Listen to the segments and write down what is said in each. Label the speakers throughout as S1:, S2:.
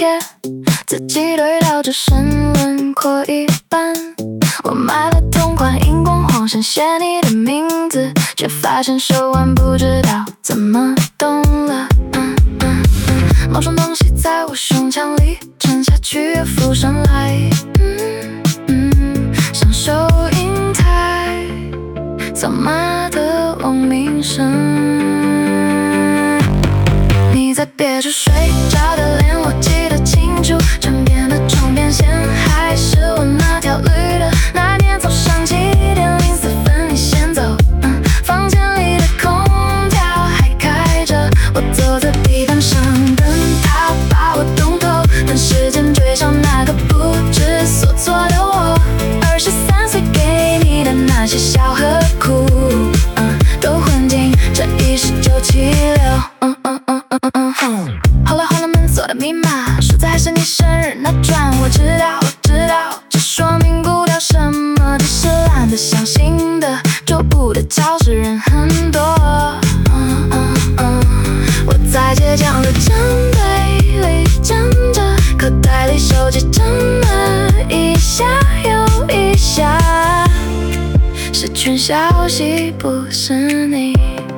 S1: 贴，自己对调只剩轮廓一半。我买了同款荧光黄线，写你的名字，却发现手腕不知道怎么动了。某种东西在我胸腔里沉下去又浮上来，像收银台扫码的嗡鸣声。你在别处睡着的脸，我记得清楚，枕边的床边线还是我那条绿的。那年早上7:04你先走，房间里的空调还开着，我坐在地板上等他把我冻透，等时间追上那个不知所措的我。23岁给你的那些笑和哭，都混进这14976。后来换了门锁的密码，数字还是你生日那转。我知道，这说明不了什么，只是懒得相信的。桌布的教室人很多，我在倔强的站队里站着，口袋里手机震了一下又一下，是群消息，不是你。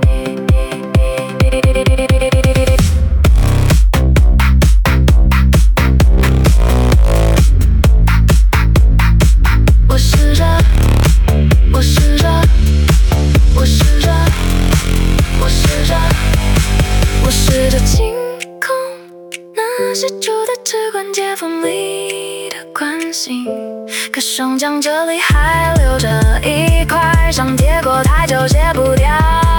S1: 我试着清空那些住在指关节缝里的惯性，可胸腔这里还留着一块伤，贴过太久卸不掉。